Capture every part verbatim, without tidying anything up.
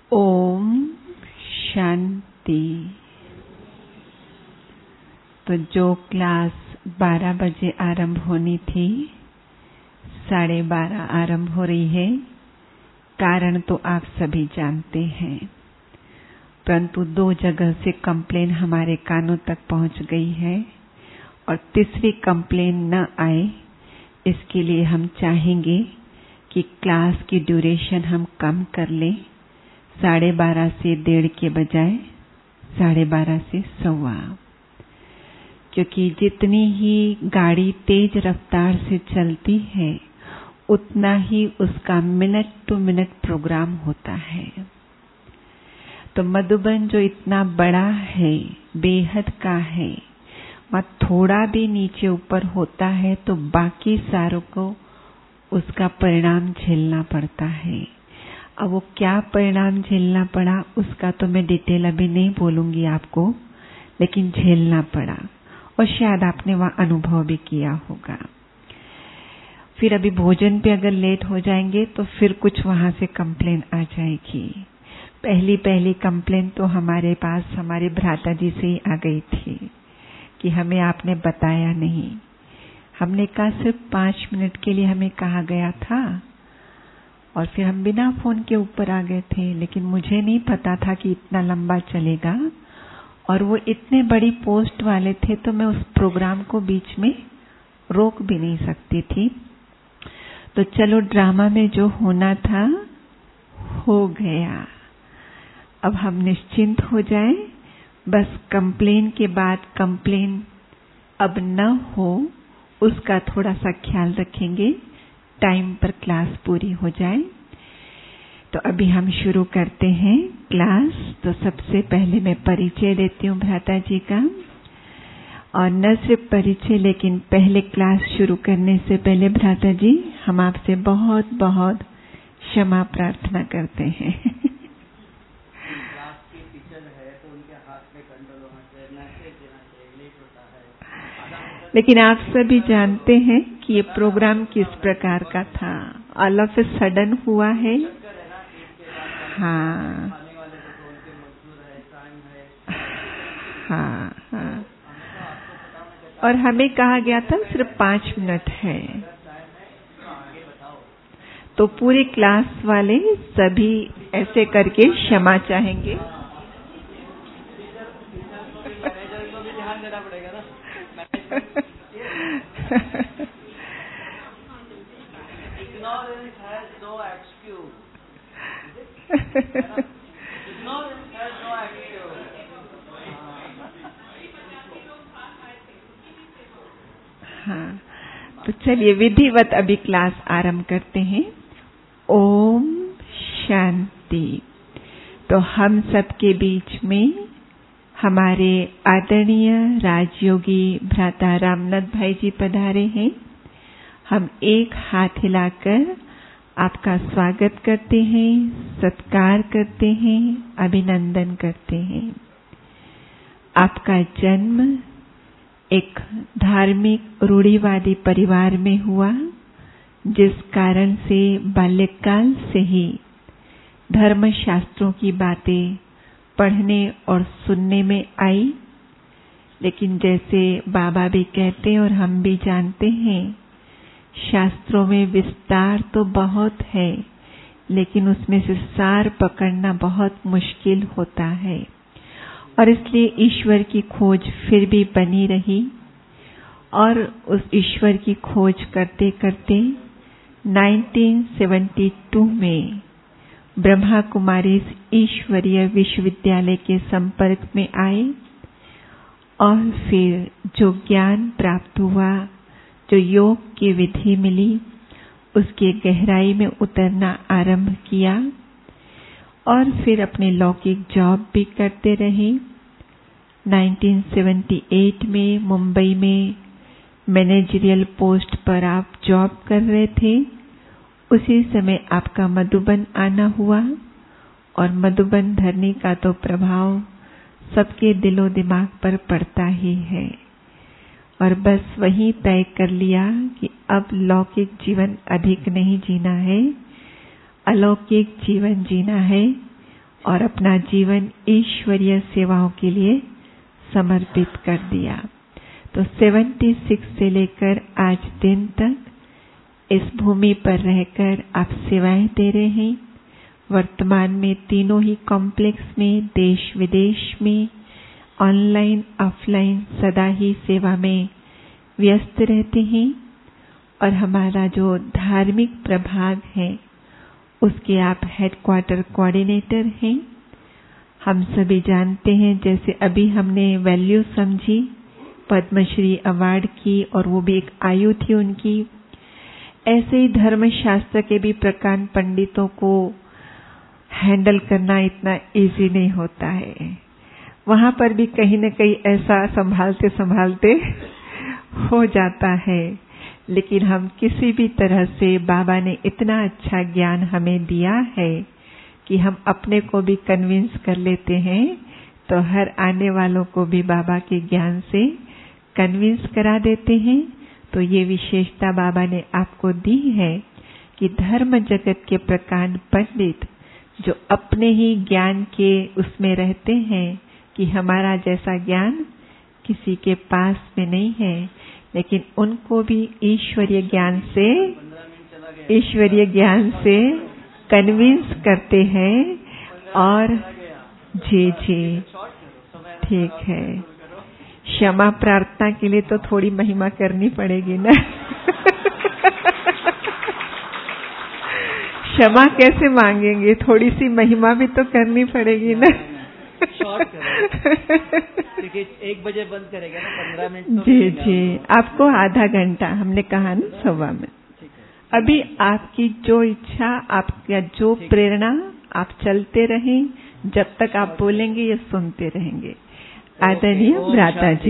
ओम शांति। तो जो क्लास बारह बजे आरंभ होनी थी, साढ़े बारह आरंभ हो रही है। कारण तो आप सभी जानते हैं, परंतु दो जगह से कंप्लेन हमारे कानों तक पहुंच गई है और तीसरी कंप्लेन न आए, इसके लिए हम चाहेंगे कि क्लास की ड्यूरेशन हम कम कर लें। साढ़े बारह से डेढ़ के बजाय साढ़े बारह से सवा, क्योंकि जितनी ही गाड़ी तेज रफ्तार से चलती है उतना ही उसका मिनट टू मिनट प्रोग्राम होता है। तो मधुबन जो इतना बड़ा है, बेहद का है, वह थोड़ा भी नीचे ऊपर होता है तो बाकी सारों को उसका परिणाम झेलना पड़ता है। अब वो क्या परिणाम झेलना पड़ा उसका तो मैं डिटेल अभी नहीं बोलूंगी आपको, लेकिन झेलना पड़ा और शायद आपने वह अनुभव भी किया होगा। फिर अभी भोजन पे अगर लेट हो जाएंगे तो फिर कुछ वहां से कंप्लेन आ जाएगी। पहली पहली कंप्लेन तो हमारे पास हमारे भ्राता जी से ही आ गई थी कि हमें आपने बताया नहीं। हमने कहा सिर्फ पांच मिनट के लिए हमें कहा गया था और फिर हम बिना फोन के ऊपर आ गए थे, लेकिन मुझे नहीं पता था कि इतना लंबा चलेगा और वो इतने बड़ी पोस्ट वाले थे तो मैं उस प्रोग्राम को बीच में रोक भी नहीं सकती थी। तो चलो, ड्रामा में जो होना था हो गया। अब हम निश्चिंत हो जाएं, बस कंप्लेन के बाद कंप्लेन अब न हो उसका थोड़ा सा ख्याल रखेंगे, टाइम पर क्लास पूरी हो जाए। तो अभी हम शुरू करते हैं क्लास। तो सबसे पहले मैं परिचय देती हूँ भ्राता जी का, और न सिर्फ परिचय लेकिन पहले क्लास शुरू करने से पहले भ्राता जी हम आपसे बहुत बहुत क्षमा प्रार्थना करते हैं। लेकिन आप सभी जानते हैं कि ये प्रोग्राम किस प्रकार का था, ऑल ऑफ ए सडन हुआ है। हाँ हाँ हाँ, और हमें कहा गया था सिर्फ पांच मिनट है। तो पूरी क्लास वाले सभी ऐसे करके क्षमा चाहेंगे। हाँ, तो चलिए विधिवत अभी क्लास आरंभ करते हैं। ओम शांति। तो हम सबके बीच में हमारे आदरणीय राजयोगी भ्राता रामनाथ भाई जी पधारे हैं। हम एक हाथ हिलाकर आपका स्वागत करते हैं, सत्कार करते हैं, अभिनंदन करते हैं। आपका जन्म एक धार्मिक रूढ़िवादी परिवार में हुआ, जिस कारण से बाल्यकाल से ही धर्म शास्त्रों की बातें पढ़ने और सुनने में आई। लेकिन जैसे बाबा भी कहते हैं और हम भी जानते हैं, शास्त्रों में विस्तार तो बहुत है, लेकिन उसमें से सार पकड़ना बहुत मुश्किल होता है। और इसलिए ईश्वर की खोज फिर भी बनी रही, और उस ईश्वर की खोज करते करते उन्नीस सौ बहत्तर में ब्रह्मा कुमारी ईश्वरीय विश्वविद्यालय के संपर्क में आए, और फिर जो ज्ञान प्राप्त हुआ, जो योग की विधि मिली, उसके गहराई में उतरना आरंभ किया, और फिर अपने लौकिक जॉब भी करते रहे। उन्नीस सौ अठहत्तर में मुंबई में मैनेजरियल पोस्ट पर आप जॉब कर रहे थे। उसी समय आपका मधुबन आना हुआ, और मधुबन धरनी का तो प्रभाव सबके दिलो दिमाग पर पड़ता ही है। और बस वही तय कर लिया कि अब लौकिक जीवन अधिक नहीं जीना है, अलौकिक जीवन जीना है, और अपना जीवन ईश्वरीय सेवाओं के लिए समर्पित कर दिया। तो छिहत्तर से लेकर आज दिन तक इस भूमि पर रहकर आप सेवाएं दे रहे हैं। वर्तमान में तीनों ही कॉम्प्लेक्स में, देश विदेश में, ऑनलाइन ऑफलाइन सदा ही सेवा में व्यस्त रहते हैं। और हमारा जो धार्मिक प्रभाग है उसके आप हेडक्वार्टर कोऑर्डिनेटर हैं। हम सभी जानते हैं, जैसे अभी हमने वैल्यू समझी पद्मश्री अवार्ड की, और वो भी एक आयु थी उनकी। ऐसे ही धर्मशास्त्र के भी प्रकांड पंडितों को हैंडल करना इतना इजी नहीं होता है। वहां पर भी कहीं न कहीं ऐसा संभालते संभालते हो जाता है। लेकिन हम किसी भी तरह से, बाबा ने इतना अच्छा ज्ञान हमें दिया है कि हम अपने को भी कन्विंस कर लेते हैं, तो हर आने वालों को भी बाबा के ज्ञान से कन्विंस करा देते हैं। तो ये विशेषता बाबा ने आपको दी है कि धर्म जगत के प्रकांड पंडित जो अपने ही ज्ञान के उसमें रहते हैं कि हमारा जैसा ज्ञान किसी के पास में नहीं है, लेकिन उनको भी ईश्वरीय ज्ञान से ईश्वरीय ज्ञान से कन्विंस करते हैं। और जी जी ठीक है, क्षमा प्रार्थना के लिए तो थोड़ी महिमा करनी पड़ेगी ना। क्षमा कैसे मांगेंगे, थोड़ी सी महिमा भी तो करनी पड़ेगी ना। शॉर्ट करो, एक बजे बंद करेगा ना, पंद्रह मिनट। जी जी, आपको आधा घंटा हमने कहा ना, सवा में। अभी आपकी जो इच्छा, आपका जो प्रेरणा, आप चलते रहें। जब तक आप बोलेंगे ये सुनते रहेंगे। आदरणीय भ्राता जी,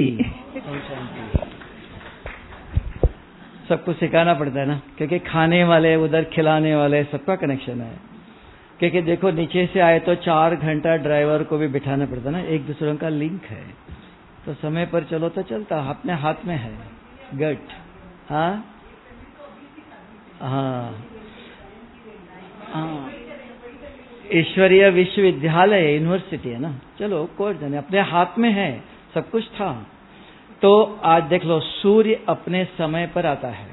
सबको सिखाना पड़ता है ना, क्योंकि खाने वाले, उधर खिलाने वाले, सबका कनेक्शन है। क्योंकि देखो नीचे से आए तो चार घंटा ड्राइवर को भी बिठाना पड़ता ना, एक दूसरे का लिंक है। तो समय पर चलो तो चलता, अपने हाथ में है। गट हाँ हाँ हाँ ईश्वरीय विश्वविद्यालय यूनिवर्सिटी है ना, चलो कोई जाने, अपने हाथ में है, सब कुछ था। तो आज देख लो, सूर्य अपने समय पर आता है।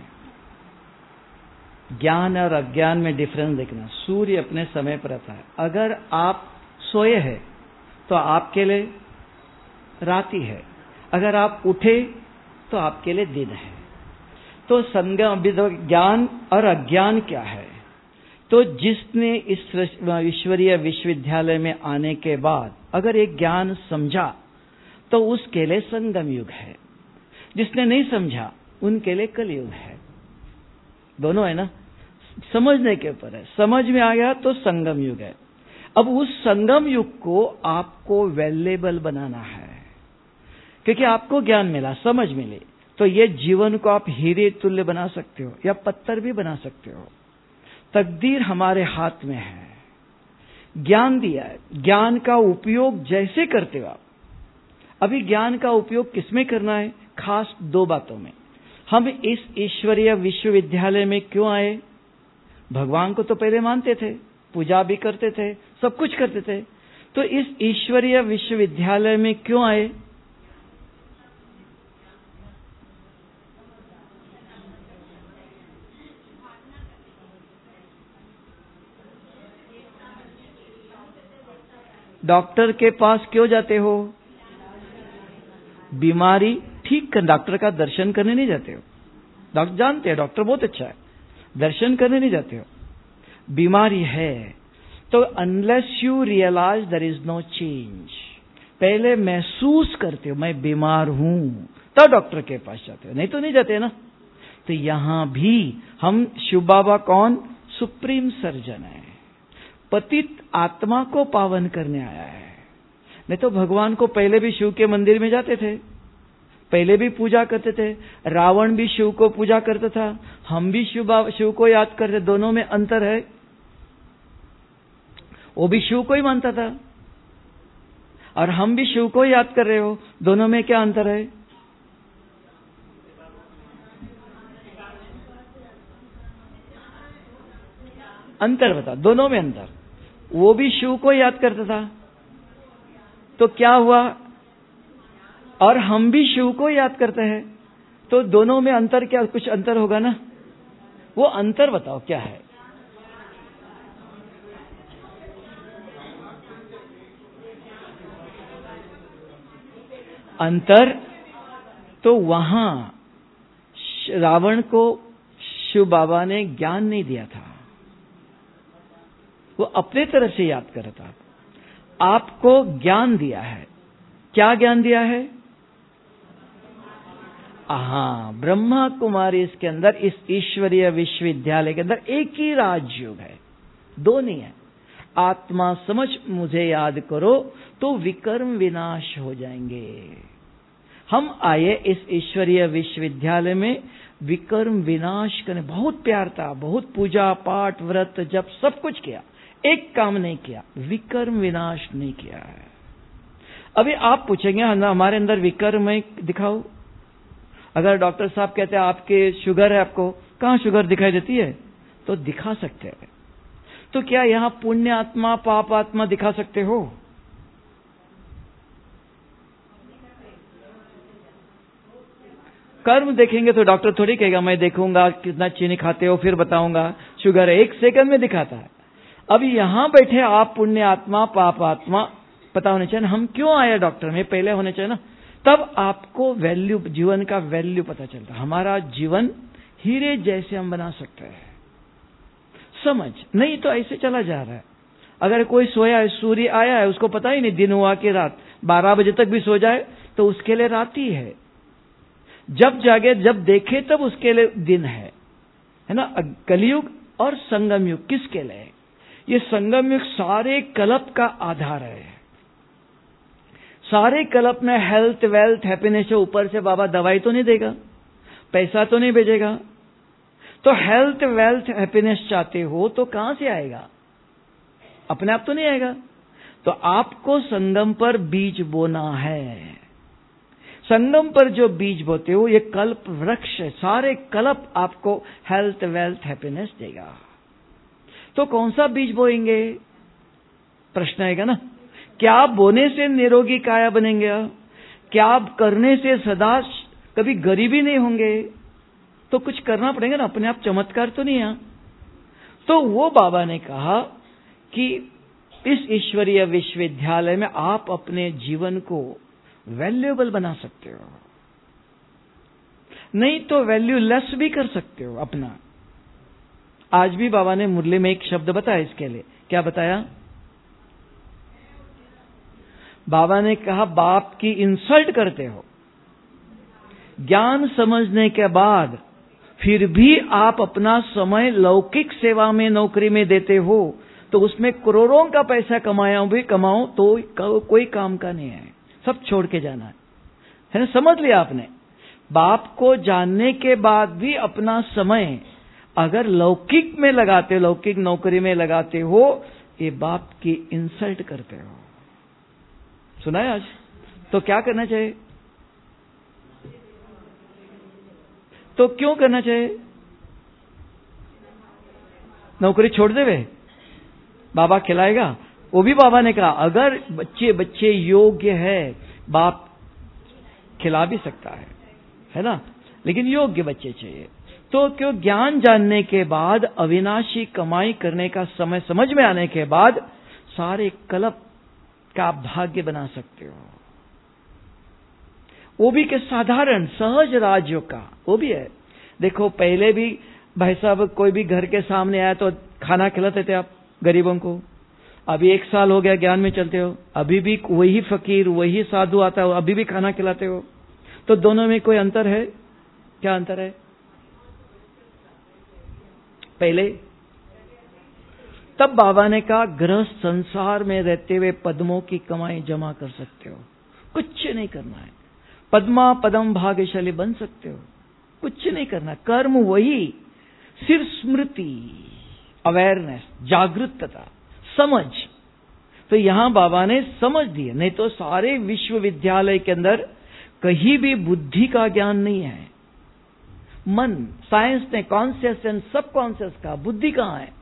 ज्ञान और अज्ञान में डिफरेंस देखना। सूर्य अपने समय पर आता है। अगर आप सोए हैं तो आपके लिए राति है, अगर आप उठे तो आपके लिए दिन है। तो संगम ज्ञान और अज्ञान क्या है? तो जिसने इस ईश्वरीय विश्वविद्यालय में आने के बाद अगर एक ज्ञान समझा तो उसके लिए संगम युग है। जिसने नहीं समझा उनके लिए कलयुग है। दोनों है ना, समझने के ऊपर है। समझ में आ गया तो संगम युग है। अब उस संगम युग को आपको वैल्यूएबल बनाना है, क्योंकि आपको ज्ञान मिला, समझ मिली, तो ये जीवन को आप हीरे तुल्य बना सकते हो या पत्थर भी बना सकते हो। तकदीर हमारे हाथ में है। ज्ञान दिया है, ज्ञान का उपयोग जैसे करते हो आप। अभी ज्ञान का उपयोग किसमें करना है? खास दो बातों में। हम इस ईश्वरीय विश्वविद्यालय में क्यों आए? भगवान को तो पहले मानते थे, पूजा भी करते थे, सब कुछ करते थे। तो इस ईश्वरीय विश्वविद्यालय में क्यों आए? डॉक्टर के पास क्यों जाते हो? बीमारी ठीक कर, डॉक्टर का दर्शन करने नहीं जाते हो। डॉक्टर जानते हैं डॉक्टर बहुत अच्छा है, दर्शन करने नहीं जाते हो। बीमारी है तो unless you realise there is no change, पहले महसूस करते हो मैं बीमार हूं, तब डॉक्टर के पास जाते हो, नहीं तो नहीं जाते ना। तो यहां भी हम शिव बाबा कौन? सुप्रीम सर्जन है, पतित आत्मा को पावन करने आया है। नहीं तो भगवान को पहले भी शिव के मंदिर में जाते थे, पहले भी पूजा करते थे। रावण भी शिव को पूजा करता था, हम भी शिव शिव को याद करते। दोनों में अंतर है। वो भी शिव को ही मानता था और हम भी शिव को याद कर रहे हो। दोनों में क्या अंतर है? अंतर बता, दोनों में अंतर। वो भी शिव को याद करता था, तो क्या हुआ? और हम भी शिव को याद करते हैं, तो दोनों में अंतर क्या? कुछ अंतर होगा ना? वो अंतर बताओ क्या है? अंतर तो वहां रावण को शिव बाबा ने ज्ञान नहीं दिया था, वो अपने तरफ से याद कर रहा था। आपको ज्ञान दिया है। क्या ज्ञान दिया है? हाँ, ब्रह्मा कुमारी इसके अंदर, इस ईश्वरीय विश्वविद्यालय के अंदर एक ही राजयोग है, दो नहीं है। आत्मा समझ मुझे याद करो तो विकर्म विनाश हो जाएंगे। हम आए इस ईश्वरीय विश्वविद्यालय में विकर्म विनाश करने। बहुत प्यार था, बहुत पूजा पाठ व्रत जब सब कुछ किया, एक काम नहीं किया, विकर्म विनाश नहीं किया है। अभी आप पूछेंगे हमारे अंदर विकर्म है, दिखाओ। अगर डॉक्टर साहब कहते हैं आपके शुगर है, आपको कहां शुगर दिखाई देती है? तो दिखा सकते हैं। तो क्या यहां पुण्य आत्मा पाप आत्मा दिखा सकते हो? कर्म देखेंगे तो डॉक्टर थोड़ी कहेगा मैं देखूंगा कितना चीनी खाते हो फिर बताऊंगा शुगर है, एक सेकंड में दिखाता है। अभी यहां बैठे आप पुण्य आत्मा पाप आत्मा पता होने चाहिए ना, हम क्यों आए डॉक्टर में, पहले होने चाहिए ना, तब आपको वैल्यू, जीवन का वैल्यू पता चलता। हमारा जीवन हीरे जैसे हम बना सकते हैं, समझ नहीं तो ऐसे चला जा रहा है। अगर कोई सोया है, सूर्य आया है, उसको पता ही नहीं दिन हुआ कि रात, बारह बजे तक भी सो जाए तो उसके लिए रात ही है, जब जागे जब देखे तब उसके लिए दिन है, है ना। कलयुग और संगम युग किसके लिए? ये संगम युग सारे कल्प का आधार है। सारे कल्प में हेल्थ वेल्थ हैप्पीनेस है, ऊपर से बाबा दवाई तो नहीं देगा, पैसा तो नहीं भेजेगा। तो हेल्थ वेल्थ हैप्पीनेस चाहते हो तो कहां से आएगा? अपने आप तो नहीं आएगा। तो आपको संगम पर बीज बोना है। संगम पर जो बीज बोते हो ये कल्प वृक्ष है, सारे कल्प आपको हेल्थ वेल्थ हैप्पीनेस देगा। तो कौन सा बीज बोएंगे? प्रश्न आएगा ना। क्या बोने से निरोगी काया बनेंगे? क्या करने से सदा कभी गरीबी नहीं होंगे? तो कुछ करना पड़ेगा ना, अपने आप चमत्कार तो नहीं है। तो वो बाबा ने कहा कि इस ईश्वरीय विश्वविद्यालय में आप अपने जीवन को वैल्यूएबल बना सकते हो, नहीं तो वैल्यू लेस भी कर सकते हो अपना। आज भी बाबा ने मुरली में एक शब्द बताया इसके लिए। क्या बताया? बाबा ने कहा बाप की इंसल्ट करते हो, ज्ञान समझने के बाद फिर भी आप अपना समय लौकिक सेवा में नौकरी में देते हो, तो उसमें करोड़ों का पैसा कमाया भी कमाओ तो कोई काम का नहीं है, सब छोड़ के जाना है, है ना। समझ लिया आपने? बाप को जानने के बाद भी अपना समय अगर लौकिक में लगाते, लौकिक नौकरी में लगाते हो, ये बाप की इंसल्ट करते हो। सुना है आज? तो क्या करना चाहिए? तो क्यों करना चाहिए? नौकरी छोड़ देवे, बाबा खिलाएगा। वो भी बाबा ने कहा अगर बच्चे बच्चे योग्य है बाप खिला भी सकता है, है ना, लेकिन योग्य बच्चे चाहिए। तो क्यों ज्ञान जानने के बाद, अविनाशी कमाई करने का समय समझ में आने के बाद सारे कल्प का भाग्य बना सकते हो। वो भी के साधारण सहज राजयोग का, वो भी है। देखो पहले भी भाई साहब कोई भी घर के सामने आया तो खाना खिलाते थे आप गरीबों को। अभी एक साल हो गया ज्ञान में चलते हो, अभी भी वही फकीर वही साधु आता हो, अभी भी खाना खिलाते हो। तो दोनों में कोई अंतर है? क्या अंतर है? पहले तब बाबा ने कहा गृहस्थ संसार में रहते हुए पद्मों की कमाई जमा कर सकते हो, कुछ नहीं करना है। पद्मा पदम भाग्यशाली बन सकते हो, कुछ नहीं करना। कर्म वही, सिर्फ स्मृति, अवेयरनेस, जागरूकता, समझ। तो यहां बाबा ने समझ दिया। नहीं तो सारे विश्वविद्यालय के अंदर कहीं भी बुद्धि का ज्ञान नहीं है। मन, साइंस ने कॉन्शियस एंड सब कॉन्शियस का, बुद्धि कहां है?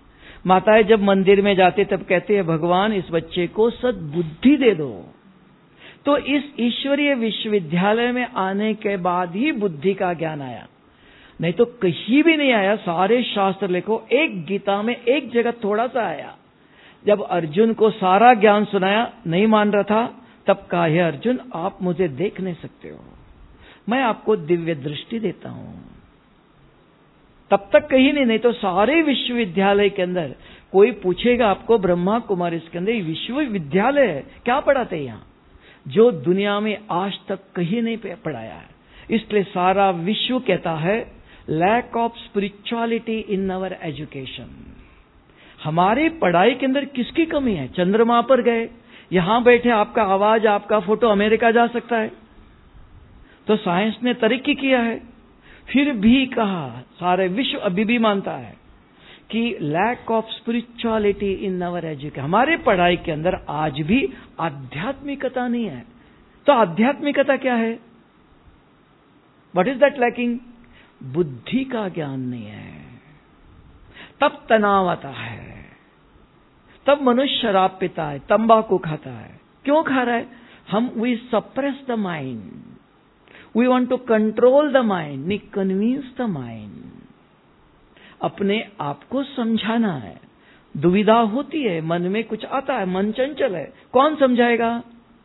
माताएं जब मंदिर में जाते तब कहते हैं भगवान इस बच्चे को सद्बुद्धि दे दो। तो इस ईश्वरीय विश्वविद्यालय में आने के बाद ही बुद्धि का ज्ञान आया, नहीं तो कहीं भी नहीं आया। सारे शास्त्र लिखो, एक गीता में एक जगह थोड़ा सा आया। जब अर्जुन को सारा ज्ञान सुनाया, नहीं मान रहा था, तब कहा हे अर्जुन आप मुझे देख नहीं सकते हो, मैं आपको दिव्य दृष्टि देता हूं। तब तक कहीं नहीं, नहीं तो सारे विश्वविद्यालय के अंदर कोई पूछेगा आपको ब्रह्मा कुमारी इसके अंदर विश्वविद्यालय है, क्या पढ़ाते हैं यहां, जो दुनिया में आज तक कहीं नहीं पढ़ाया है। इसलिए सारा विश्व कहता है lack of spirituality in our education. हमारी पढ़ाई के अंदर किसकी कमी है? चंद्रमा पर गए, यहां बैठे आपका आवाज आपका फोटो अमेरिका जा सकता है, तो साइंस ने तरक्की किया है। फिर भी कहा सारे विश्व अभी भी मानता है कि lack of spirituality in our education. हमारे पढ़ाई के अंदर आज भी आध्यात्मिकता नहीं है। तो आध्यात्मिकता क्या है? What is that lacking? बुद्धि का ज्ञान नहीं है। तब तनाव आता है, तब मनुष्य शराब पीता है, तंबाकू खाता है। क्यों खा रहा है? हम we suppress the mind, we want to control the mind, नहीं कन्विंस द माइंड। अपने आप को समझाना है। दुविधा होती है, मन में कुछ आता है, मन चंचल है, कौन समझाएगा?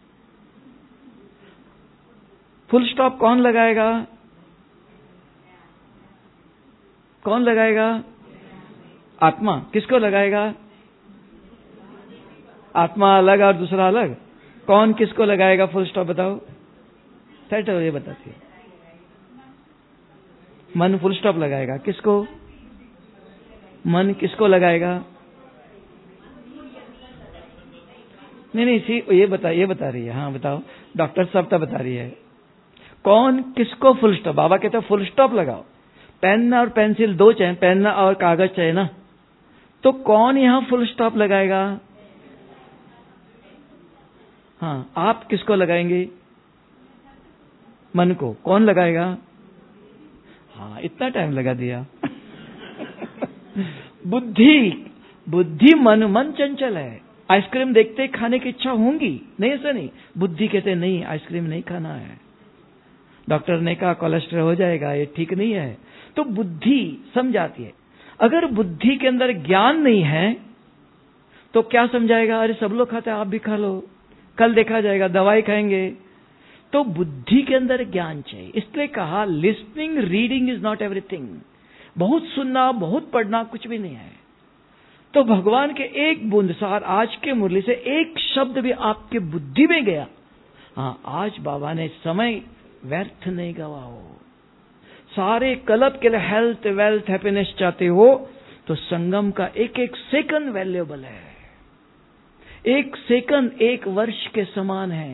फुल स्टॉप कौन लगाएगा? कौन लगाएगा? आत्मा। किसको लगाएगा? आत्मा अलग और दूसरा अलग। कौन किसको लगाएगा फुल स्टॉप? बताओ। सेट हो, ये बताती है। मन फुल स्टॉप लगाएगा। किसको? मन किसको लगाएगा? नहीं नहीं सी ये बता ये बता रही है। हाँ बताओ, डॉक्टर साहब तो बता रही है। कौन किसको फुल स्टॉप? बाबा कहते हैं फुल स्टॉप लगाओ। पेन और पेंसिल दो चाहिए, पेन और कागज चाहिए ना, तो कौन यहां फुल स्टॉप लगाएगा? हाँ, आप किसको लगाएंगे? मन को। कौन लगाएगा? हाँ, इतना टाइम लगा दिया। बुद्धि बुद्धि मन मन चंचल है। आइसक्रीम देखते ही खाने की इच्छा होंगी, नहीं ऐसा नहीं। बुद्धि कहते नहीं आइसक्रीम नहीं खाना है, डॉक्टर ने कहा कोलेस्ट्रॉल हो जाएगा, ये ठीक नहीं है। तो बुद्धि समझाती है। अगर बुद्धि के अंदर ज्ञान नहीं है तो क्या समझाएगा? अरे सब लोग खाते हैं, आप भी खा लो, कल देखा जाएगा, दवाई खाएंगे। तो बुद्धि के अंदर ज्ञान चाहिए। इसलिए कहा listening reading is not everything. बहुत सुनना बहुत पढ़ना कुछ भी नहीं है। तो भगवान के एक बूंद सार आज के मुरली से एक शब्द भी आपके बुद्धि में गया, हाँ आज बाबा ने समय व्यर्थ नहीं गवाओ। सारे कल्प के लिए हेल्थ वेल्थ हैप्पीनेस चाहते हो तो संगम का एक एक सेकंड वैल्यूएबल है। एक सेकंड एक वर्ष के समान है,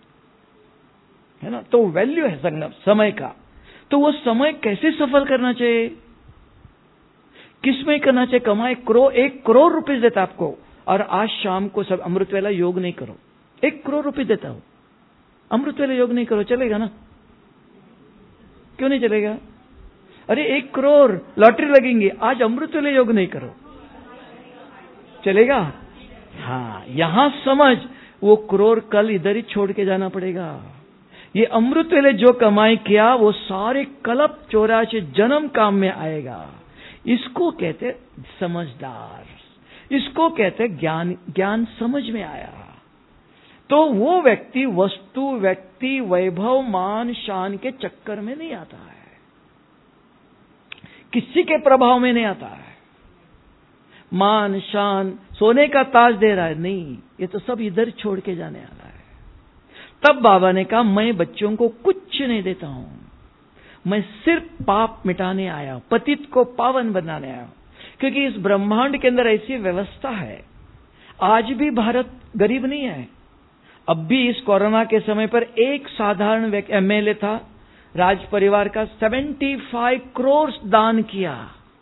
है ना? तो वैल्यू है संगम समय का। तो वो समय कैसे सफल करना चाहिए? किसमें करना चाहिए? कमाए करो, एक करोड़ रुपए देता आपको, और आज शाम को सब अमृत वेला योग नहीं करो, एक करोड़ रुपए देता हूं, अमृत वेला योग नहीं करो, चलेगा ना? क्यों नहीं चलेगा? अरे एक करोड़ लॉटरी लगेंगे, आज अमृत वेला योग नहीं करो, चलेगा? हाँ, यहां समझ, वो करोड़ कल इधर ही छोड़ के जाना पड़ेगा। ये अमृत वेले जो कमाई किया वो सारे कल्प चौरासी जन्म काम में आएगा। इसको कहते समझदार, इसको कहते ज्ञान। ज्ञान समझ में आया तो वो व्यक्ति वस्तु व्यक्ति वैभव मान शान के चक्कर में नहीं आता है, किसी के प्रभाव में नहीं आता है। मान शान सोने का ताज दे रहा है, नहीं, ये तो सब इधर छोड़ के जाने वाला है। तब बाबा ने कहा मैं बच्चों को कुछ नहीं देता हूं, मैं सिर्फ पाप मिटाने आया हूं, पतित को पावन बनाने आया हूं। क्योंकि इस ब्रह्मांड के अंदर ऐसी व्यवस्था है, आज भी भारत गरीब नहीं है। अब भी इस कोरोना के समय पर एक साधारण एमएलए था राज परिवार का, पचहत्तर करोड़ दान किया,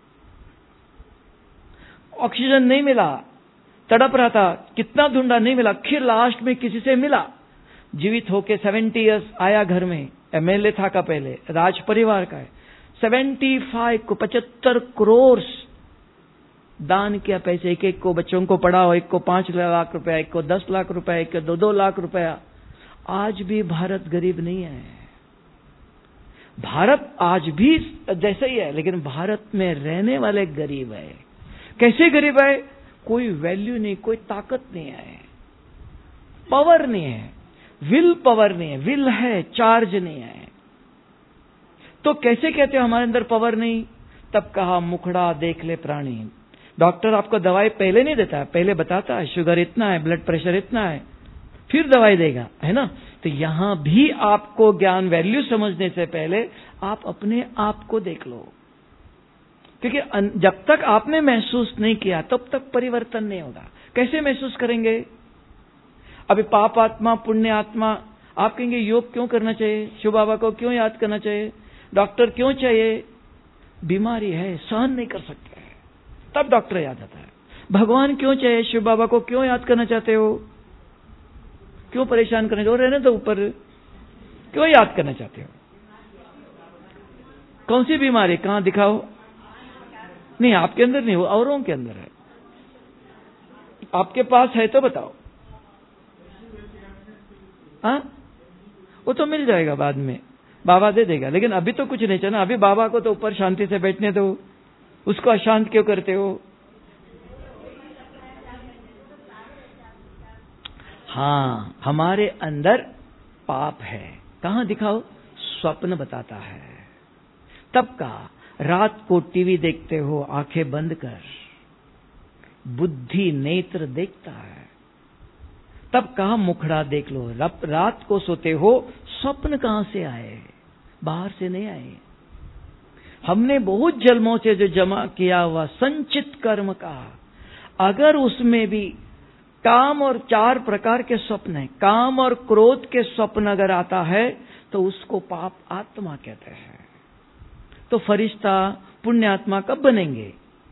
ऑक्सीजन नहीं मिला, तड़प रहा था, कितना ढूंढा नहीं मिला, आखिर लास्ट में किसी से मिला, जीवित होके सत्तर इयर्स आया घर में। एमएलए था का पहले, राज परिवार का है। पचहत्तर को पचहत्तर करोड़ दान किया पैसे, एक एक को बच्चों को पढ़ाओ, एक को पांच लाख रुपया, एक को दस लाख रुपया, एक को दो दो लाख रुपया। आज भी भारत गरीब नहीं है। भारत आज भी जैसे ही है, लेकिन भारत में रहने वाले गरीब है। कैसे गरीब है? कोई वैल्यू नहीं, कोई ताकत नहीं है, पावर नहीं है, विल पावर नहीं है, विल है, चार्ज नहीं है। तो कैसे कहते हो हमारे अंदर पावर नहीं? तब कहा मुखड़ा देख ले प्राणी। डॉक्टर आपको दवाई पहले नहीं देता है, पहले बताता है शुगर इतना है, ब्लड प्रेशर इतना है, फिर दवाई देगा, है ना। तो यहां भी आपको ज्ञान वैल्यू समझने से पहले आप अपने आप को देख लो, क्योंकि जब तक आपने महसूस नहीं किया तब तक परिवर्तन नहीं होगा। कैसे महसूस करेंगे? अभी पाप आत्मा, पुण्य आत्मा, आप कहेंगे योग क्यों करना चाहिए, शिव बाबा को क्यों याद करना चाहिए, डॉक्टर क्यों चाहिए? बीमारी है, सहन नहीं कर सकते, तब डॉक्टर याद आता है। भगवान क्यों चाहिए, शिव बाबा को क्यों याद करना चाहते हो, क्यों परेशान करना चाहते हो, रहने तो ऊपर, क्यों याद करना चाहते हो? कौन सी बीमारी, कहां दिखाओ? नहीं, आपके अंदर नहीं, वो औरों के अंदर है। आपके पास है तो बताओ। हाँ, वो तो मिल जाएगा बाद में, बाबा दे देगा, लेकिन अभी तो कुछ नहीं चाहिए ना। अभी बाबा को तो ऊपर शांति से बैठने दो, उसको अशांत क्यों करते हो? हाँ, हमारे अंदर पाप है। कहां दिखाओ? स्वप्न बताता है। तब कहा रात को टीवी देखते हो आंखें बंद कर, बुद्धि नेत्र देखता है। तब कहा मुखड़ा देख लो। रात को सोते हो, स्वप्न कहां से आए? बाहर से नहीं आए। हमने बहुत जन्मों से जो जमा किया हुआ संचित कर्म का, अगर उसमें भी काम और चार प्रकार के स्वप्न है, काम और क्रोध के स्वप्न अगर आता है तो उसको पाप आत्मा कहते हैं। तो फरिश्ता पुण्यात्मा कब बनेंगे?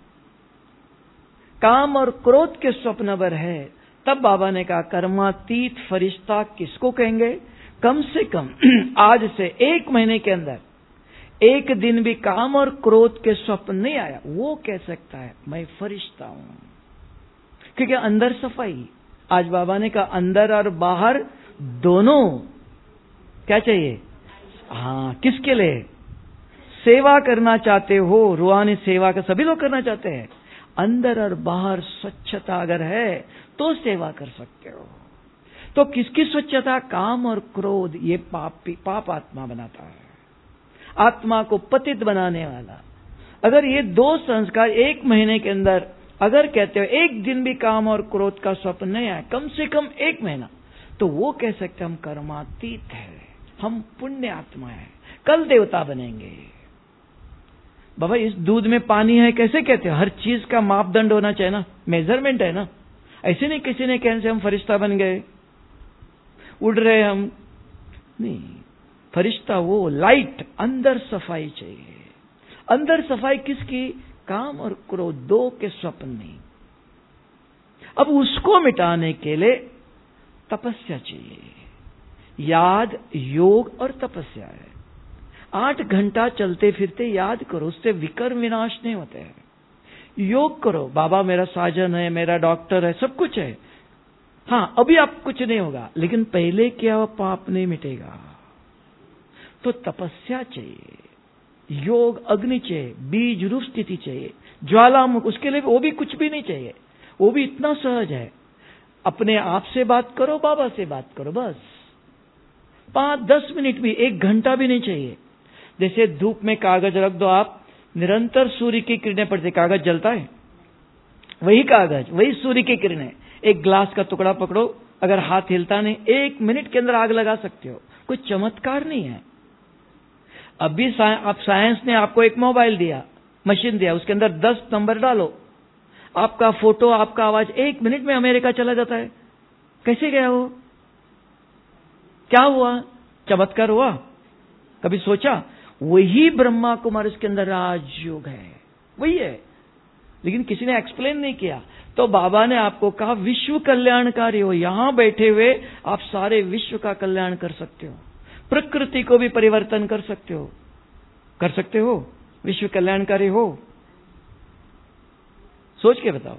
काम और क्रोध के स्वप्न अगर है, तब बाबा ने कहा कर्मातीत फरिश्ता किसको कहेंगे? कम से कम आज से एक महीने के अंदर एक दिन भी काम और क्रोध के स्वप्न नहीं आया, वो कह सकता है मैं फरिश्ता हूं, क्योंकि अंदर सफाई। आज बाबा ने कहा अंदर और बाहर दोनों क्या चाहिए? हाँ, किसके लिए? सेवा करना चाहते हो, रूहानी सेवा का सभी लोग करना चाहते हैं। अंदर और बाहर स्वच्छता अगर है तो सेवा कर सकते हो। तो किसकी स्वच्छता? काम और क्रोध, ये पाप पाप आत्मा बनाता है, आत्मा को पतित बनाने वाला। अगर ये दो संस्कार एक महीने के अंदर अगर कहते हो एक दिन भी काम और क्रोध का स्वप्न नहीं आया, कम से कम एक महीना, तो वो कह सकते हम कर्मातीत है, हम पुण्य आत्मा है, कल देवता बनेंगे। बाबा इस दूध में पानी है, कैसे कहते हो? हर चीज का मापदंड होना चाहिए ना, मेजरमेंट है ना। ऐसे नहीं किसी ने कहने से हम फरिश्ता बन गए, उड़ रहे हम नहीं। फरिश्ता वो लाइट, अंदर सफाई चाहिए। अंदर सफाई किसकी? काम और क्रोध दो के स्वप्न नहीं। अब उसको मिटाने के लिए तपस्या चाहिए। याद, योग और तपस्या है। आठ घंटा चलते फिरते याद करो, उससे विकर्म विनाश नहीं होते हैं। योग करो, बाबा मेरा साजन है, मेरा डॉक्टर है, सब कुछ है। हाँ, अभी आप कुछ नहीं होगा, लेकिन पहले किया हुआ पाप नहीं मिटेगा। तो तपस्या चाहिए, योग, अग्नि चाहिए, बीज रूप स्थिति चाहिए, ज्वालामुख, उसके लिए वो भी कुछ भी नहीं चाहिए, वो भी इतना सहज है। अपने आप से बात करो, बाबा से बात करो, बस पांच दस मिनट भी, एक घंटा भी नहीं चाहिए। जैसे धूप में कागज रख दो आप, निरंतर सूर्य की किरणें पड़ती, कागज जलता है, वही कागज, वही सूर्य की किरणें। एक ग्लास का टुकड़ा पकड़ो, अगर हाथ हिलता नहीं, एक मिनट के अंदर आग लगा सकते हो। कोई चमत्कार नहीं है। अभी आप साइंस ने आपको एक मोबाइल दिया, मशीन दिया, उसके अंदर दस नंबर डालो, आपका फोटो, आपका आवाज एक मिनट में अमेरिका चला जाता है। कैसे गया वो? क्या हुआ? चमत्कार हुआ? कभी सोचा? वही ब्रह्मा कुमार इसके अंदर राजयोग है, वही है, लेकिन किसी ने एक्सप्लेन नहीं किया। तो बाबा ने आपको कहा विश्व कल्याणकारी हो, यहां बैठे हुए आप सारे विश्व का कल्याण कर सकते हो, प्रकृति को भी परिवर्तन कर सकते हो, कर सकते हो, विश्व कल्याणकारी हो। सोच के बताओ।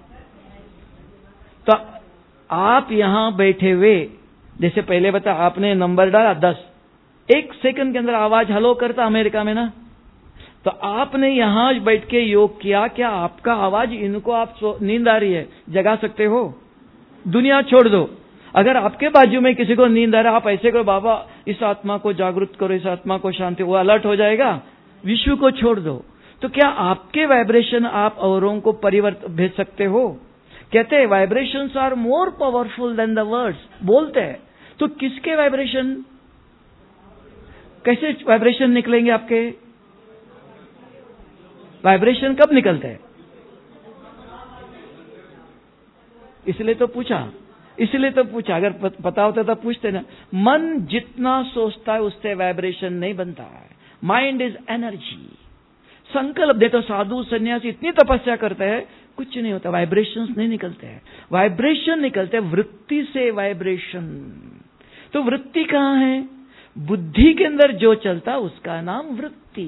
तो आप यहां बैठे हुए, जैसे पहले बता, आपने नंबर डाला दस, एक सेकंड के अंदर आवाज हलो करता अमेरिका में ना। तो आपने यहां बैठ के योग किया, क्या आपका आवाज इनको, आप नींद आ रही है, जगा सकते हो? दुनिया छोड़ दो, अगर आपके बाजू में किसी को नींद आ रहा है, आप ऐसे करो, बाबा इस आत्मा को जागृत करो, इस आत्मा को शांति, वो अलर्ट हो जाएगा। विश्व को छोड़ दो, तो क्या आपके वाइब्रेशन आप औरों को परिवर्तन भेज सकते हो? कहते हैं vibrations are more powerful than the words, बोलते हैं। तो किसके वाइब्रेशन, कैसे वाइब्रेशन निकलेंगे आपके? वाइब्रेशन कब निकलते हैं? इसलिए तो पूछा, इसलिए तो पूछा, अगर पता होता तो पूछते ना। मन जितना सोचता है उससे वाइब्रेशन नहीं बनता है। Mind is energy. संकल्प दे तो साधु सन्यासी इतनी तपस्या करते हैं, कुछ नहीं होता, वाइब्रेशंस नहीं निकलते हैं। वाइब्रेशन निकलते हैं वृत्ति से, वाइब्रेशन। तो वृत्ति कहां है? बुद्धि के अंदर जो चलता उसका नाम वृत्ति।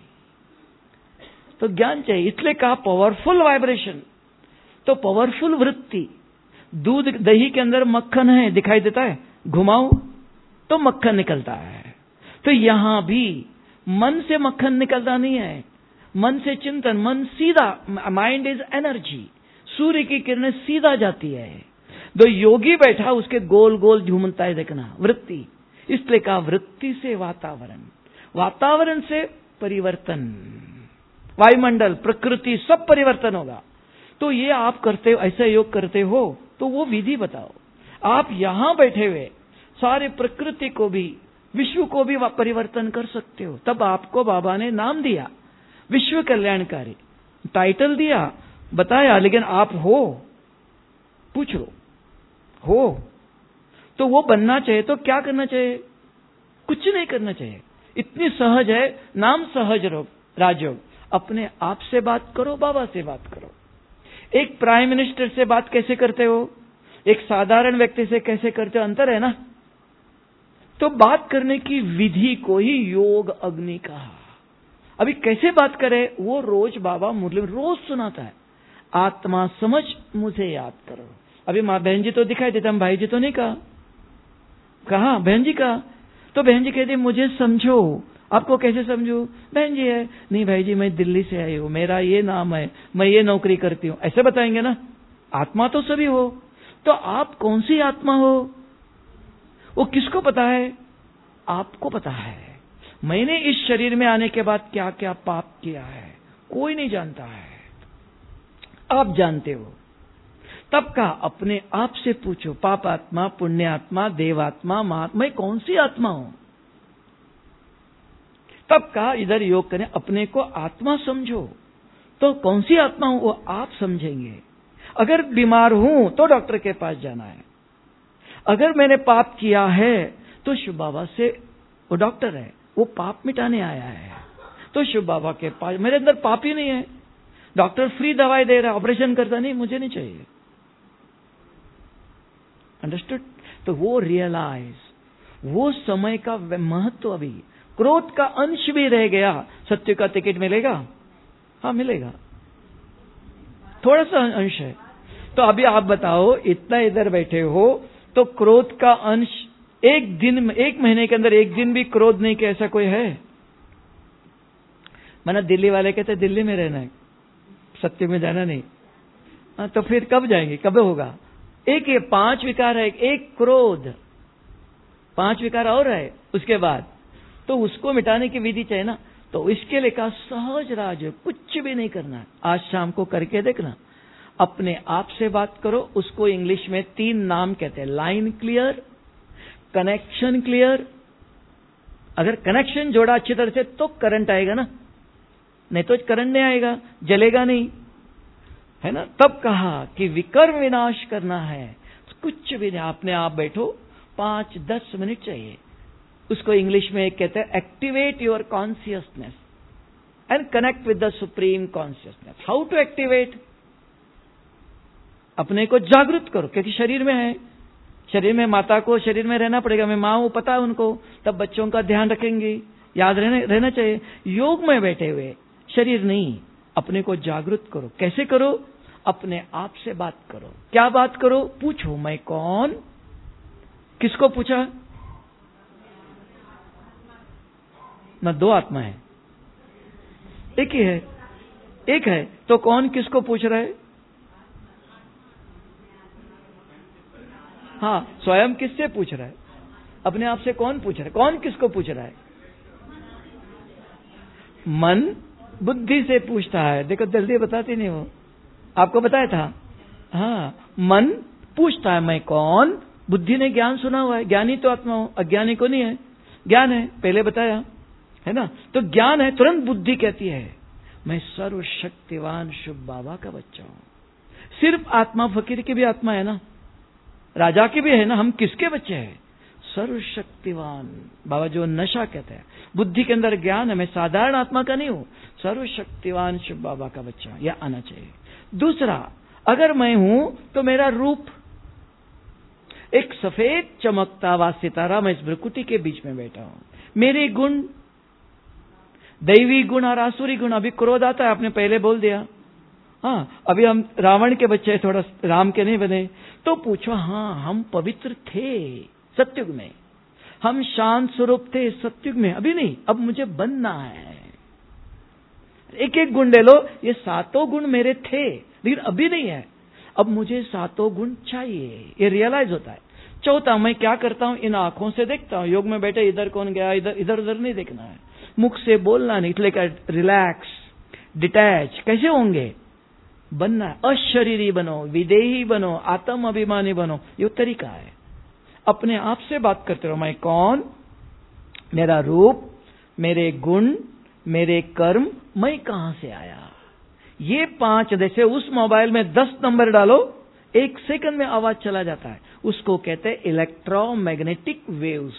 तो ज्ञान चाहिए, इसलिए कहा पावरफुल वाइब्रेशन। तो पावरफुल वृत्ति, दूध दही के अंदर मक्खन है, दिखाई देता है, घुमाओ तो मक्खन निकलता है। तो यहां भी मन से मक्खन निकलता नहीं है, मन से चिंतन, मन सीधा, माइंड इज एनर्जी। सूर्य की किरणें सीधा जाती है, दो योगी बैठा उसके गोल गोल झूमता है, देखना वृत्ति। इसलिए कहा वृत्ति से वातावरण, वातावरण से परिवर्तन, वायुमंडल, प्रकृति, सब परिवर्तन होगा। तो ये आप करते हो, ऐसा योग करते हो, तो वो विधि बताओ। आप यहां बैठे हुए सारे प्रकृति को भी, विश्व को भी परिवर्तन कर सकते हो। तब आपको बाबा ने नाम दिया विश्व कल्याणकारी, टाइटल दिया, बताया, लेकिन आप हो, पूछ लो, हो तो वो बनना चाहिए। तो क्या करना चाहिए? कुछ नहीं करना चाहिए, इतनी सहज है, नाम सहज राजयोग। अपने आप से बात करो, बाबा से बात करो। एक प्राइम मिनिस्टर से बात कैसे करते हो, एक साधारण व्यक्ति से कैसे करते हो, अंतर है ना। तो बात करने की विधि को ही योग अग्नि कहा। अभी कैसे बात करें, वो रोज बाबा मुरली रोज सुनाता है, आत्मा समझ मुझे याद करो। अभी माँ बहन जी तो दिखाई देता, हम भाई जी तो नहीं कहा, कहा बहन जी का। तो बहन जी कहती मुझे समझो। आपको कैसे समझू? बहन जी है, नहीं भाई जी मैं दिल्ली से आई हूं, मेरा ये नाम है, मैं ये नौकरी करती हूं, ऐसे बताएंगे ना। आत्मा तो सभी हो, तो आप कौन सी आत्मा हो वो किसको पता है? आपको पता है। मैंने इस शरीर में आने के बाद क्या क्या पाप किया है, कोई नहीं जानता है, आप जानते हो। तब का अपने आप से पूछो, पाप आत्मा, पुण्य आत्मा, देवात्मा, महात्मा, मैं कौन सी आत्मा हूं? तब का इधर योग करें, अपने को आत्मा समझो। तो कौन सी आत्मा हूं वो आप समझेंगे। अगर बीमार हूं तो डॉक्टर के पास जाना है। अगर मैंने पाप किया है तो शिव बाबा से, वो डॉक्टर है, वो पाप मिटाने आया है, तो शिव बाबा के पास। मेरे अंदर पाप ही नहीं है, डॉक्टर फ्री दवाई दे रहा, ऑपरेशन करता नहीं, मुझे नहीं चाहिए। अंडरस्टूड? तो वो रियलाइज, वो समय का महत्व। अभी क्रोध का अंश भी रह गया, सत्य का टिकट मिलेगा? हाँ मिलेगा, थोड़ा सा अंश है। तो अभी आप बताओ, इतना इधर बैठे हो तो क्रोध का अंश एक दिन में, एक महीने के अंदर एक दिन भी क्रोध नहीं किया, ऐसा कोई है? माना दिल्ली वाले कहते दिल्ली में रहना है, सत्य में जाना नहीं। आ, तो फिर कब जाएंगे, कब होगा? एक ये पांच विकार है, एक क्रोध, पांच विकार और है उसके बाद, तो उसको मिटाने की विधि चाहिए ना। तो इसके लिए कहा सहज राज, कुछ भी नहीं करना। आज शाम को करके देखना, अपने आप से बात करो। उसको इंग्लिश में तीन नाम कहते हैं, लाइन क्लियर, कनेक्शन क्लियर। अगर कनेक्शन जोड़ा अच्छी तरह से तो करंट आएगा ना, नहीं तो करंट नहीं आएगा, जलेगा नहीं, है ना। तब कहा कि विकर्म विनाश करना है, कुछ भी नहीं, अपने आप बैठो, पांच दस मिनट चाहिए। उसको इंग्लिश में कहते हैं activate your consciousness and connect with the supreme consciousness. How to activate? अपने को जागृत करो, क्योंकि शरीर में है, शरीर में माता को शरीर में रहना पड़ेगा। मैं माँ हूं, पता है उनको, तब बच्चों का ध्यान रखेंगी, याद रहना रहना चाहिए। योग में बैठे हुए, शरीर नहीं, अपने को जागृत करो। कैसे करो? अपने आप से बात करो। क्या बात करो? पूछो, मैं कौन? किसको पूछा? ना दो आत्मा है, एक ही है, एक है। तो कौन किसको पूछ रहा है? हाँ, स्वयं किससे पूछ रहा है? अपने आप से कौन पूछ रहा है? कौन किसको पूछ रहा है? मन बुद्धि से पूछता है। देखो जल्दी बताती नहीं वो, आपको बताया था। हाँ, मन पूछता है मैं कौन। बुद्धि ने ज्ञान सुना हुआ है, ज्ञानी तो आत्मा हो, अज्ञानी को नहीं है। ज्ञान है, पहले बताया है ना। तो ज्ञान है, तुरंत बुद्धि कहती है मैं सर्वशक्तिवान शुभ बाबा का बच्चा हूं। सिर्फ आत्मा फकीर की भी आत्मा है ना, राजा की भी है ना। हम किसके बच्चे हैं? सर्वशक्तिवान बाबा, जो नशा कहते हैं। बुद्धि के अंदर ज्ञान है, मैं साधारण आत्मा का नहीं हूं, सर्वशक्तिवान शिव बाबा का बच्चा, यह आना चाहिए। दूसरा, अगर मैं हूं तो मेरा रूप एक सफेद चमकता हुआ सितारा, मैं इस भ्रकुटी के बीच में बैठा हूं। मेरे गुण, दैवी गुण और आसुरी गुण। अभी क्रोध आता है, आपने पहले बोल दिया। हाँ, अभी हम रावण के बच्चे, थोड़ा राम के नहीं बने। तो पूछो, हाँ हम पवित्र थे सत्युग में, हम शांत स्वरूप थे सत्युग में, अभी नहीं, अब मुझे बनना है। एक एक गुण ले लो, ये सातों गुण मेरे थे लेकिन अभी नहीं है, अब मुझे सातों गुण चाहिए, ये रियलाइज होता है। चौथा, मैं क्या करता हूं? इन आंखों से देखता हूं। योग में बैठे इधर कौन गया, इधर इधर उधर नहीं देखना है, मुख से बोलना नहीं, इसलिए रिलैक्स, डिटैच। कैसे होंगे? बनना है, अशरीरी बनो, विदेही बनो, आत्म अभिमानी बनो, ये तरीका है। अपने आप से बात करते रहो, मैं कौन, मेरा रूप, मेरे गुण, मेरे कर्म, मैं कहां से आया। ये पांच, जैसे उस मोबाइल में दस नंबर डालो, एक सेकंड में आवाज चला जाता है, उसको कहते हैं इलेक्ट्रोमैग्नेटिक वेव्स।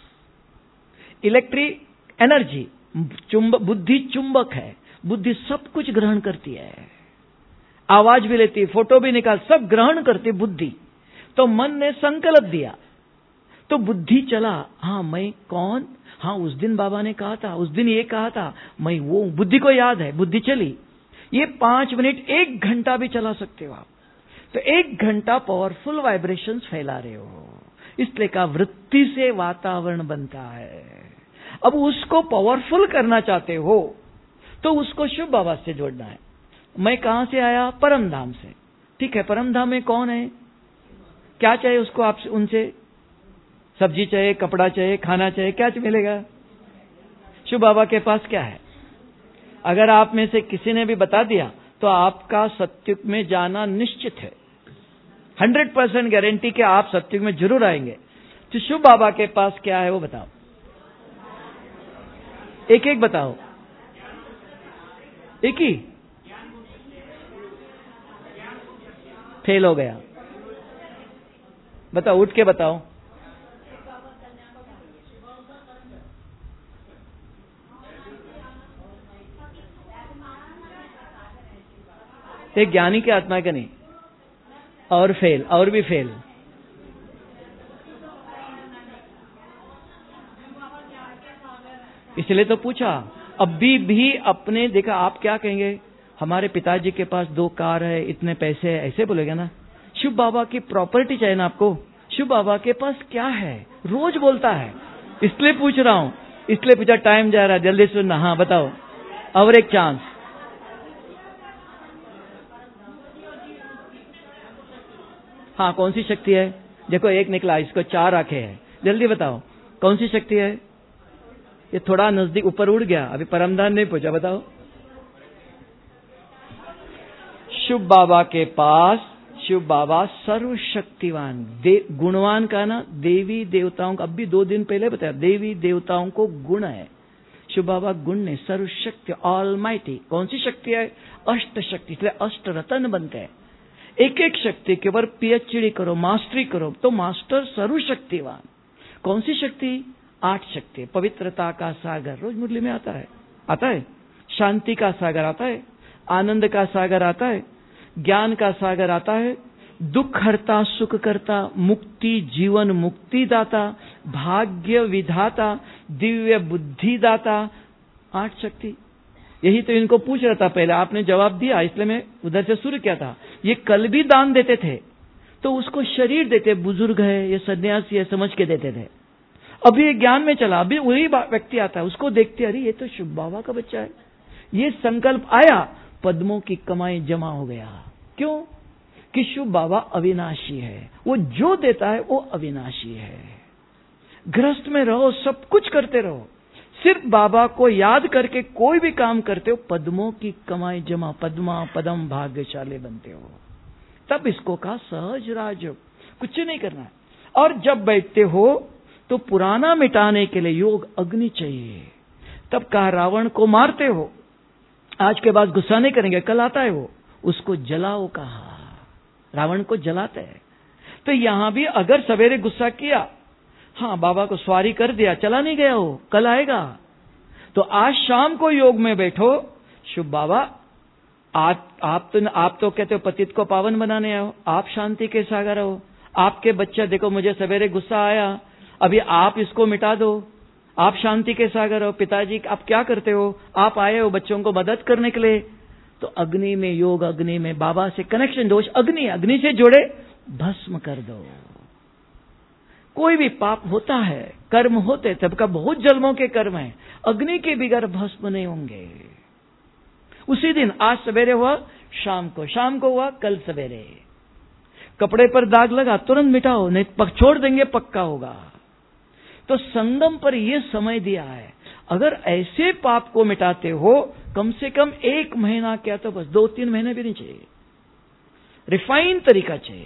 इलेक्ट्रिक एनर्जी, चुंबक, बुद्धि चुंबक है, बुद्धि सब कुछ ग्रहण करती है, आवाज भी लेती, फोटो भी निकाल, सब ग्रहण करती बुद्धि। तो मन ने संकल्प दिया तो बुद्धि चला, हाँ मैं कौन, हाँ उस दिन बाबा ने कहा था, उस दिन ये कहा था, मैं वो, बुद्धि को याद है, बुद्धि चली। ये पांच मिनट, एक घंटा भी चला सकते हो आप। तो एक घंटा पावरफुल वाइब्रेशंस फैला रहे हो, इसलिए का वृत्ति से वातावरण बनता है। अब उसको पावरफुल करना चाहते हो तो उसको शुभ बाबा से जोड़ना है। मैं कहां से आया? परम धाम से। ठीक है, परम धाम में कौन है? क्या चाहिए उसको आपसे, उनसे? सब्जी चाहिए, कपड़ा चाहिए, खाना चाहिए, क्या मिलेगा? शुभ बाबा के पास क्या है? अगर आप में से किसी ने भी बता दिया तो आपका सत्युग में जाना निश्चित है, हंड्रेड परसेंट गारंटी कि आप सत्युग में जरूर आएंगे। तो शुभ बाबा के पास क्या है वो बताओ, एक एक बताओ। एक ही फेल हो गया, बताओ, उठ के बताओ। एक ज्ञानी की आत्मा का नहीं, और फेल, और भी फेल। इसलिए तो पूछा। अभी भी अपने देखा, आप क्या कहेंगे? हमारे पिताजी के पास दो कार है, इतने पैसे है, ऐसे बोलेगा ना। शिव बाबा की प्रॉपर्टी चाहिए ना आपको। शिव बाबा के पास क्या है? रोज बोलता है, इसलिए पूछ रहा हूं, इसलिए पूछा। टाइम जा रहा है, जल्दी सुनना। हाँ बताओ, और एक चांस। हाँ, कौन सी शक्ति है? देखो एक निकला, इसको चार आंखें हैं, जल्दी बताओ कौन सी शक्ति है? ये थोड़ा नजदीक ऊपर उड़ गया, अभी परमधाम नहीं पहुंचा, बताओ। शिव बाबा के पास, शिव बाबा सर्वशक्तिवान, गुणवान का ना, देवी देवताओं का, अभी दो दिन पहले बताया, देवी देवताओं को गुण है। शिव बाबा गुण ने, सर्वशक्ति, ऑलमाइटी। कौन सी शक्ति है? अष्ट शक्ति, इसलिए अष्ट रतन बनते हैं। एक एक शक्ति के ऊपर पीएचडी करो, मास्टरी करो तो मास्टर सर्वशक्तिवान। कौन सी शक्ति? आठ शक्ति। पवित्रता का सागर रोज मुरली में आता है, आता है। शांति का सागर आता है, आनंद का सागर आता है, ज्ञान का सागर आता है, दुख हरता, सुख करता, मुक्ति, जीवन मुक्ति दाता, भाग्य विधाता, दिव्य बुद्धि दाता। आठ शक्ति। यही तो इनको पूछ रहा था पहले, आपने जवाब दिया, इसलिए मैं उधर से शुरू किया था। ये कल भी दान देते थे तो उसको शरीर देते, बुजुर्ग है, ये सन्यासी है समझ के देते थे। अभी ये ज्ञान में चला, अभी वही व्यक्ति आता है, उसको देखते, अरे ये तो शुभ बाबा का बच्चा है। ये संकल्प आया, पद्मों की कमाई जमा हो गया। क्यों? कि शुभ बाबा अविनाशी है, वो जो देता है वो अविनाशी है। गृहस्थ में रहो, सब कुछ करते रहो, सिर्फ बाबा को याद करके कोई भी काम करते हो, पद्मों की कमाई जमा, पद्मा पदम भाग्यशाली बनते हो। तब इसको कहा सहज राजयोग, कुछ नहीं करना है। और जब बैठते हो तो पुराना मिटाने के लिए योग अग्नि चाहिए। तब कहा रावण को मारते हो, आज के बाद गुस्सा नहीं करेंगे, कल आता है वो, उसको जलाओ कहा, रावण को जलाते हैं। तो यहां भी अगर सवेरे गुस्सा किया, हाँ बाबा को स्वारी कर दिया, चला नहीं गया हो, कल आएगा। तो आज शाम को योग में बैठो, शुभ बाबा आप आप तो आप तो कहते हो पतित को पावन बनाने आओ, आप शांति के सागर हो। आपके बच्चा देखो, मुझे सवेरे गुस्सा आया, अभी आप इसको मिटा दो, आप शांति के सागर हो। पिताजी आप क्या करते हो? आप आए हो बच्चों को मदद करने के लिए। तो अग्नि में योग, अग्नि में बाबा से कनेक्शन, दोष अग्नि, अग्नि से जुड़े, भस्म कर दो। कोई भी पाप होता है, कर्म होते, सबका बहुत जन्मों के कर्म है, अग्नि के बिगर भस्म नहीं होंगे। उसी दिन, आज सवेरे हुआ, शाम को, शाम को हुआ, कल सवेरे। कपड़े पर दाग लगा, तुरंत मिटाओ, नहीं छोड़ देंगे पक्का होगा। तो संगम पर यह समय दिया है। अगर ऐसे पाप को मिटाते हो, कम से कम एक महीना, क्या तो बस दो तीन महीने भी नहीं चाहिए, रिफाइन तरीका चाहिए।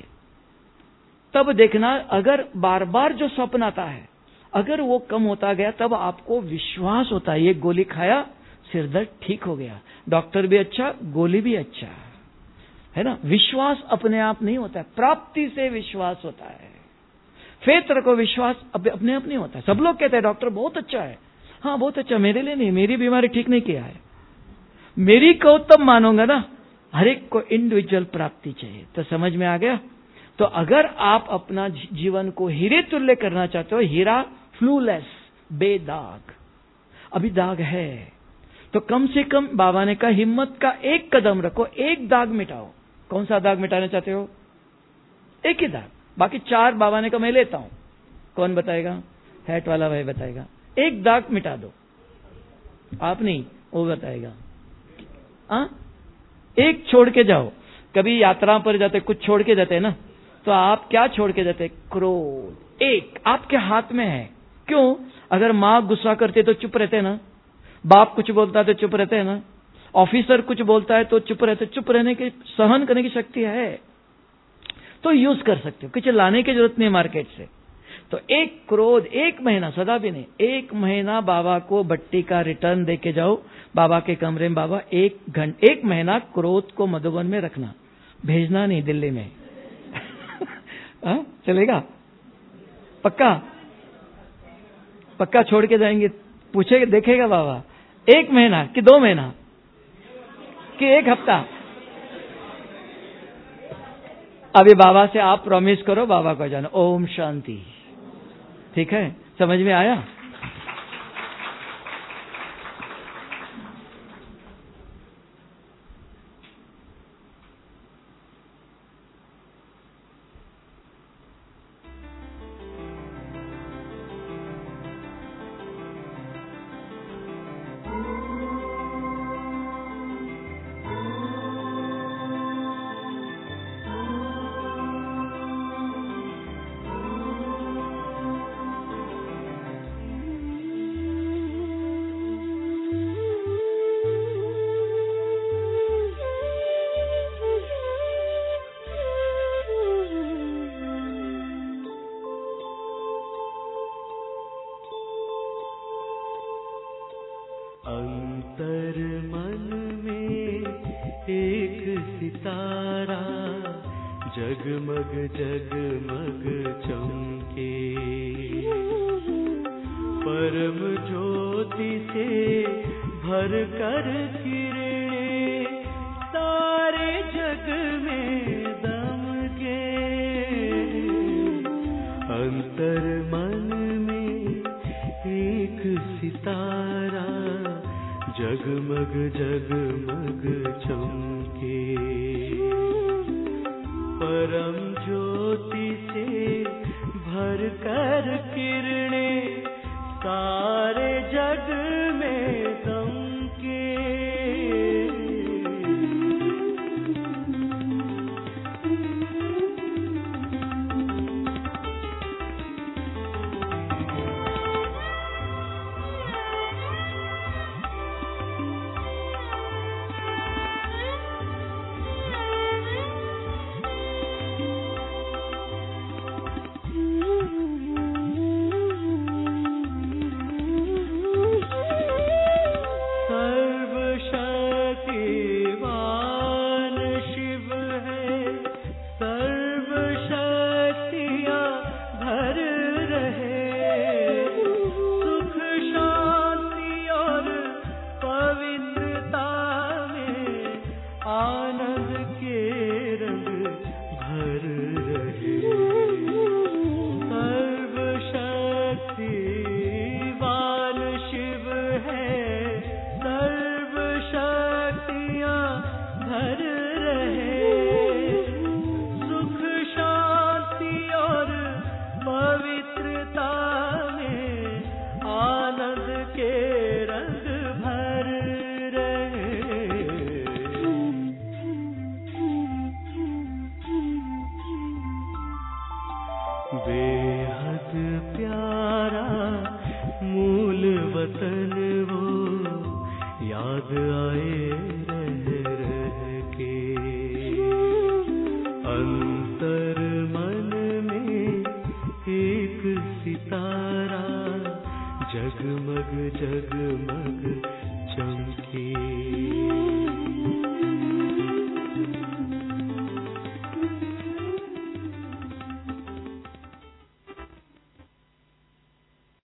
तब देखना, अगर बार बार जो स्वप्न आता है, अगर वो कम होता गया, तब आपको विश्वास होता है, ये गोली खाया, सिर दर्द ठीक हो गया, डॉक्टर भी अच्छा, गोली भी अच्छा, है ना। विश्वास अपने आप नहीं होता है, प्राप्ति से विश्वास होता है। फेत्र को विश्वास अपने आप नहीं होता है। सब लोग कहते हैं डॉक्टर बहुत अच्छा है, हाँ बहुत अच्छा, मेरे लिए नहीं, मेरी बीमारी ठीक नहीं किया है, मेरी को तब मानूंगा ना। हर एक को इंडिविजुअल प्राप्ति चाहिए। तो समझ में आ गया। तो अगर आप अपना जीवन को हीरे तुल्य करना चाहते हो, हीरा फ्लूलेस, बेदाग, अभी दाग है, तो कम से कम बाबा ने कहा हिम्मत का एक कदम रखो, एक दाग मिटाओ। कौन सा दाग मिटाना चाहते हो? एक ही दाग, बाकी चार बाबा ने कहा मैं लेता हूं। कौन बताएगा? हैट वाला भाई बताएगा। एक दाग मिटा दो। आप नहीं, वो बताएगा। आ? एक छोड़ के जाओ। कभी यात्रा पर जाते, कुछ छोड़ के जाते हैं ना, तो आप क्या छोड़ के जाते? क्रोध। एक आपके हाथ में है। क्यों? अगर मां गुस्सा करती है तो चुप रहते हैं ना, बाप कुछ बोलता है तो चुप रहते हैं ना, ऑफिसर कुछ बोलता है तो चुप रहते। चुप रहने की, सहन करने की शक्ति है तो यूज कर सकते हो, कुछ लाने की जरूरत नहीं मार्केट से। तो एक क्रोध, एक महीना, सदा भी नहीं, एक महीना बाबा को भट्टी का रिटर्न दे के जाओ। बाबा के कमरे में बाबा एक घंटे, एक महीना क्रोध को मधुबन में रखना, भेजना नहीं दिल्ली में। आ? चलेगा? पक्का पक्का छोड़ के जाएंगे? पूछेगा, देखेगा बाबा, एक महीना कि दो महीना कि एक हफ्ता? अभी बाबा से आप प्रॉमिस करो, बाबा को जाना। ओम शांति। ठीक है, समझ में आया? अंतर मन में एक सितारा जगमग जगमग चमके, परम ज्योति से भर कर किरणें सारे जग में दमके। अंतर मन में एक सितारा जगमग जगमग चमके। परम ज्योति से भर कर किरणें सारे जग में दमके। बेहद प्यारा मूल वतन वो याद आए रह रह के। अंतर मन में एक सितारा जगमग जगमग